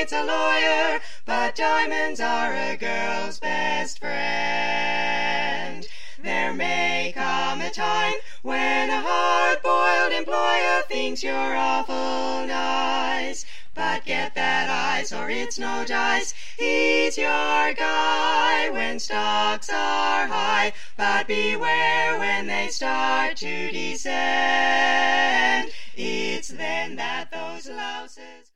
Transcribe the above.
gets a lawyer, but diamonds are a girl's best friend. There may come a time when a hard-boiled employer thinks you're awful nice, but get that ice or it's no dice. He's your guy when stocks are high, but beware when they start to descend. It's then that those louses